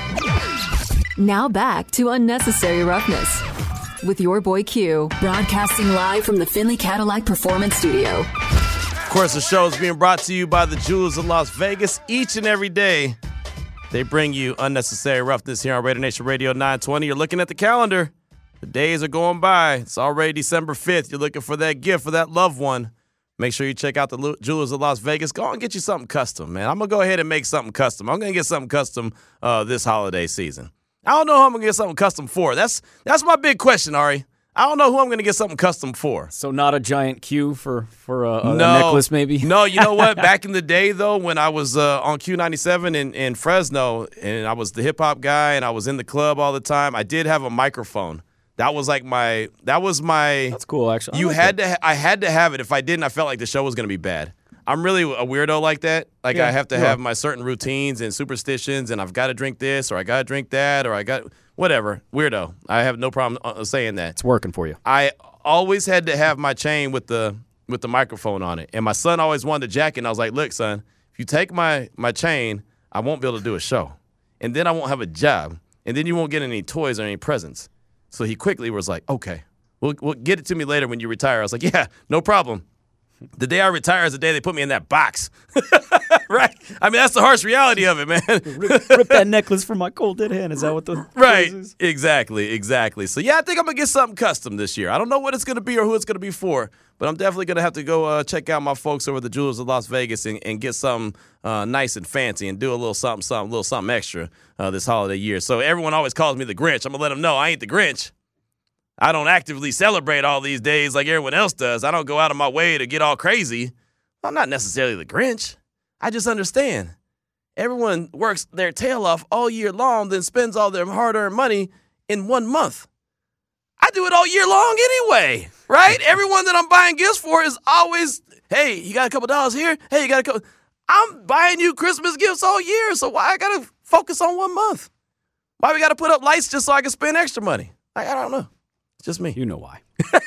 Now back to Unnecessary Roughness with your boy Q, broadcasting live from the Finley Cadillac Performance Studio. Of course, the show is being brought to you by the Jewelers of Las Vegas. Each and every day, they bring you Unnecessary Roughness here on Raider Nation Radio nine twenty. You're looking at the calendar. The days are going by. It's already December fifth. You're looking for that gift for that loved one. Make sure you check out the Jewelers of Las Vegas. Go and get you something custom, man. I'm going to go ahead and make something custom. I'm going to get something custom uh, this holiday season. I don't know who I'm going to get something custom for. That's that's my big question, Ari. I don't know who I'm going to get something custom for. So not a giant Q for, for a, a no, necklace maybe? No, you know what? Back in the day, though, when I was uh, on Q ninety-seven in, in Fresno, and I was the hip-hop guy, and I was in the club all the time, I did have a microphone. That was like my – that was my – That's cool, actually. I You like had it. to – I had to have it. If I didn't, I felt like the show was going to be bad. I'm really a weirdo like that. Like Yeah, I have to yeah. have my certain routines and superstitions, and I've got to drink this or I got to drink that or I got – whatever. Weirdo. I have no problem uh, saying that. It's working for you. I always had to have my chain with the with the microphone on it. And my son always wanted the jacket, and I was like, look, son, if you take my, my chain, I won't be able to do a show. And then I won't have a job. And then you won't get any toys or any presents. So he quickly was like, okay, we'll, we'll get it to me later when you retire. I was like, yeah, no problem. The day I retire is the day they put me in that box. Right? I mean, that's the harsh reality of it, man. rip, rip that necklace from my cold dead hand. Is that what the Right. phrase is? Exactly. Exactly. So, yeah, I think I'm going to get something custom this year. I don't know what it's going to be or who it's going to be for, but I'm definitely going to have to go uh, check out my folks over at the Jewelers of Las Vegas and, and get something uh, nice and fancy and do a little something, something, a little something extra uh, this holiday year. So everyone always calls me the Grinch. I'm going to let them know I ain't the Grinch. I don't actively celebrate all these days like everyone else does. I don't go out of my way to get all crazy. I'm not necessarily the Grinch. I just understand. Everyone works their tail off all year long, then spends all their hard-earned money in one month. I do it all year long anyway, right? Everyone that I'm buying gifts for is always, hey, you got a couple dollars here? Hey, you got a couple. I'm buying you Christmas gifts all year, so why I got to focus on one month? Why we got to put up lights just so I can spend extra money? I, I don't know. It's just me. You know why.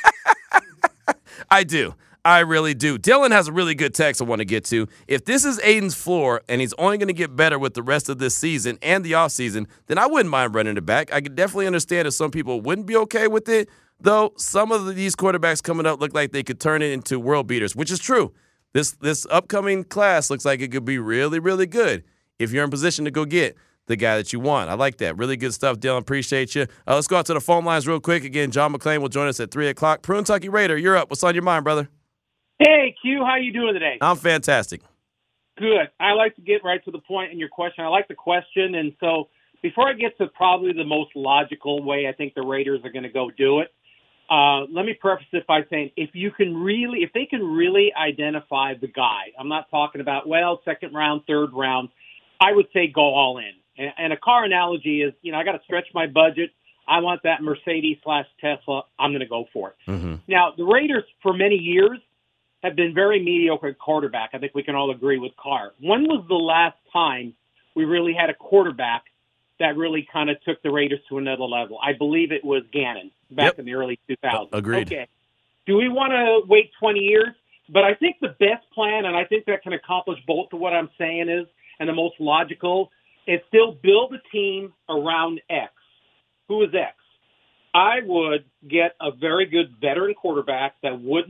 I do. I really do. Dylan has a really good text I want to get to. If this is Aiden's floor and he's only going to get better with the rest of this season and the offseason, then I wouldn't mind running it back. I could definitely understand if some people wouldn't be okay with it, though some of these quarterbacks coming up look like they could turn it into world beaters, which is true. This this upcoming class looks like it could be really, really good if you're in position to go get the guy that you want. I like that. Really good stuff, Dylan. Appreciate you. Uh, let's go out to the phone lines real quick. Again, John McClain will join us at three o'clock. Prune Tucky Raider, you're up. What's on your mind, brother? Hey, Q, how you doing today? I'm fantastic. Good. I like to get right to the point in your question. I like the question, and so before I get to probably the most logical way I think the Raiders are going to go do it, uh, let me preface it by saying if you can really, if they can really identify the guy, I'm not talking about, well, second round, third round, I would say go all in. And, and a car analogy is, you know, I got to stretch my budget. I want that Mercedes slash Tesla. I'm going to go for it. Mm-hmm. Now, the Raiders for many years have been very mediocre at quarterback. I think we can all agree with Carr. When was the last time we really had a quarterback that really kind of took the Raiders to another level? I believe it was Gannon back Yep. in the early two thousands. Agreed. Okay. Do we want to wait twenty years? But I think the best plan, and I think that can accomplish both of what I'm saying is, and the most logical, is still build a team around X. Who is X? I would get a very good veteran quarterback that wouldn't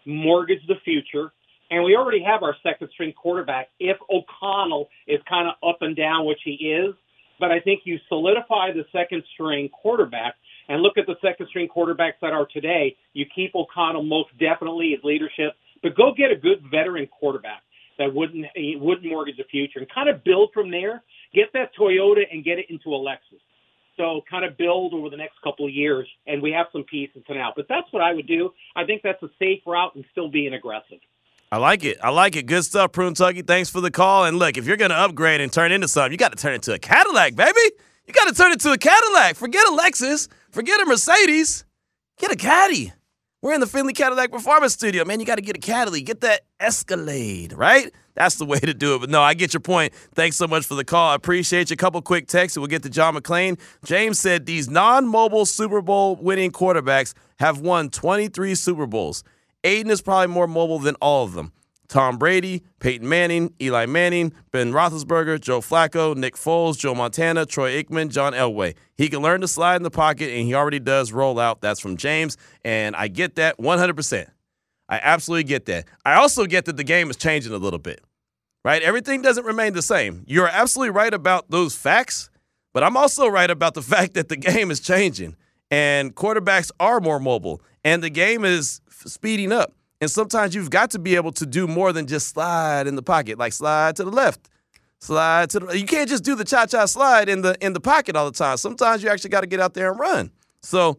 mortgage the future. And we already have our second-string quarterback if O'Connell is kind of up and down, which he is. But I think you solidify the second-string quarterback and look at the second-string quarterbacks that are today. You keep O'Connell most definitely, his leadership, but go get a good veteran quarterback that wouldn't wouldn't mortgage the future and kind of build from there. Get that Toyota and get it into a Lexus. So kind of build over the next couple of years, and we have some pieces now. But that's what I would do. I think that's a safe route and still being aggressive. I like it. I like it. Good stuff, Prune Tuggy. Thanks for the call. And look, if you're going to upgrade and turn into something, you got to turn it into a Cadillac, baby. You got to turn it to a Cadillac. Forget a Lexus. Forget a Mercedes. Get a Caddy. We're in the Finley Cadillac Performance Studio. Man, you got to get a Cadillac. Get that Escalade, right? That's the way to do it. But no, I get your point. Thanks so much for the call. I appreciate you. A couple quick texts, and we'll get to John McClain. James said these non-mobile Super Bowl winning quarterbacks have won twenty-three Super Bowls. Aiden is probably more mobile than all of them. Tom Brady, Peyton Manning, Eli Manning, Ben Roethlisberger, Joe Flacco, Nick Foles, Joe Montana, Troy Aikman, John Elway. He can learn to slide in the pocket, and he already does roll out. That's from James, and I get that one hundred percent. I absolutely get that. I also get that the game is changing a little bit, right? Everything doesn't remain the same. You're absolutely right about those facts, but I'm also right about the fact that the game is changing, and quarterbacks are more mobile, and the game is speeding up. And sometimes you've got to be able to do more than just slide in the pocket, like slide to the left, slide to the. You can't just do the cha-cha slide in the in the pocket all the time. Sometimes you actually got to get out there and run. So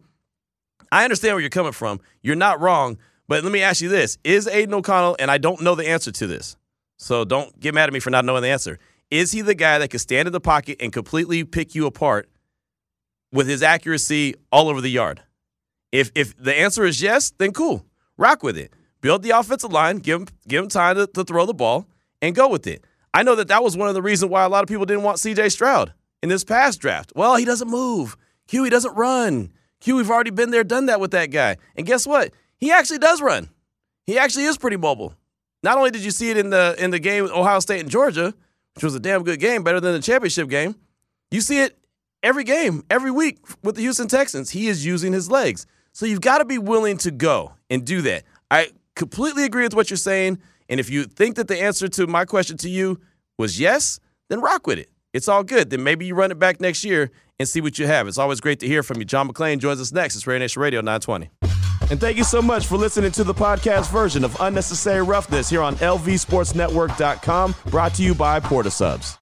I understand where you're coming from. You're not wrong. But let me ask you this. Is Aiden O'Connell, and I don't know the answer to this, so don't get mad at me for not knowing the answer. Is he the guy that can stand in the pocket and completely pick you apart with his accuracy all over the yard? If if the answer is yes, then cool. Rock with it. Build the offensive line, give him, give him time to, to throw the ball, and go with it. I know that that was one of the reasons why a lot of people didn't want C J Stroud in this past draft. Well, he doesn't move. Q, he doesn't run. Q, we've already been there, done that with that guy. And guess what? He actually does run. He actually is pretty mobile. Not only did you see it in the in the game with Ohio State and Georgia, which was a damn good game, better than the championship game, you see it every game, every week with the Houston Texans. He is using his legs. So you've got to be willing to go and do that. I completely agree with what you're saying, and if you think that the answer to my question to you was yes, then rock with it. It's all good. Then maybe you run it back next year and see what you have. It's always great to hear from you. John McClain joins us next. It's Raider Nation Radio nine twenty. And thank you so much for listening to the podcast version of Unnecessary Roughness here on L V Sports Network dot com, brought to you by Porta Subs.